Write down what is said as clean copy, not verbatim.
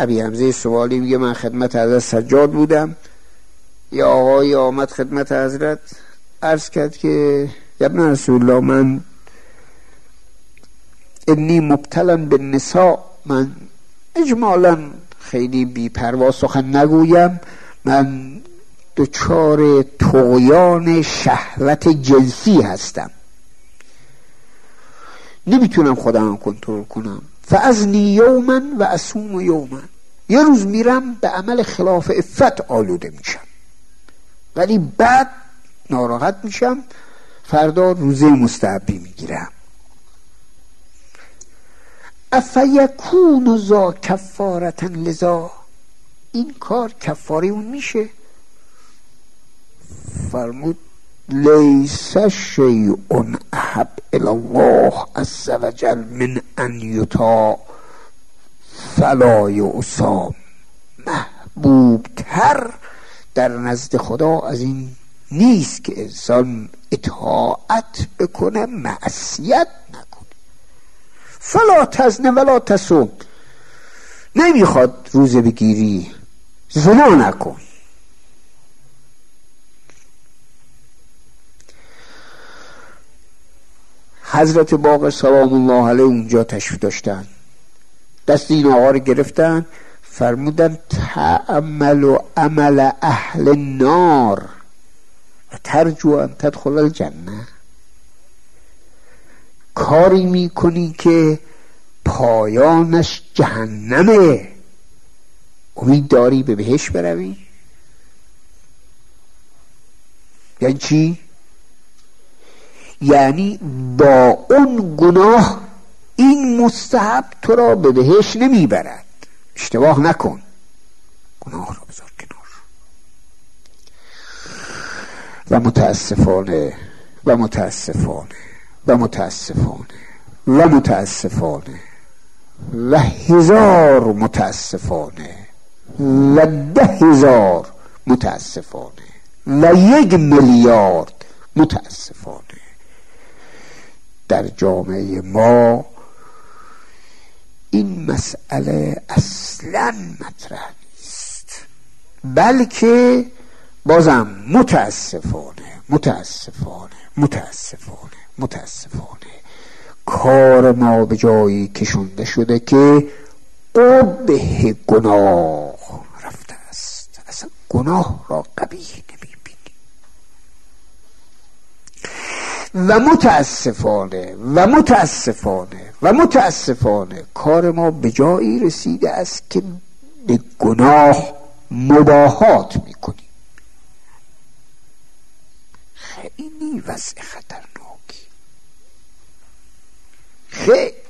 ابی حمزه سوالی میگه من خدمت حضرت سجاد بودم، یا آقای آمد خدمت حضرت عرض کرد که ابن رسول الله من انی مبتلا بالنساء، من اجمالا خیلی بی‌پروا سخن نگویم، من دچار طغیان شهوت جنسی هستم، نمیتونم خودم کنترل کنم. فاذنی یوما و اصوم یوما، یه روز میرم به عمل خلاف عفت آلوده میشم، ولی بعد ناراحت میشم، فردا روزه مستحبی میگیرم. افیکون ذا کفارة لذا، این کار کفاره اون میشه؟ فرمود لیس شیء احب الی الله عز وجل من ان یطاع فلا یعصی، محبوب تر در نزد خدا از این نیست که انسان اطاعت بکنه معصیت نکنه. فلا تزن ولا تصوم، نمیخواد روزه بگیری زنا نکن. حضرت باقر سلام الله علیه اونجا تشریف داشتن، دست این آقا رو گرفتن، فرمودن تعمل عمل اهل النار و ترجو ان تدخل الجنه، کاری میکنی که پایانش جهنمه، امید داری به بهشت بروی؟ یعنی چی؟ یعنی با اون گناه این مستحب تو را به بهشت نمیبرد. اشتباه نکن، گناه را بذار کنار. و متاسفانه و متاسفانه و متاسفانه و متاسفانه و هزار متاسفانه و 10,000 متاسفانه و 1 میلیارد متاسفانه در جامعه ما این مسئله اصلا مطرح نیست، بلکه بازم متاسفانه کار ما به جایی کشونده شده که قبح گناه رفته است، اصلا گناه را قبیح نمیبینیم. و متاسفانه کار ما به جایی رسیده است که به گناه مباهات میکنیم. خیلی وضع خطرناکی، خیلی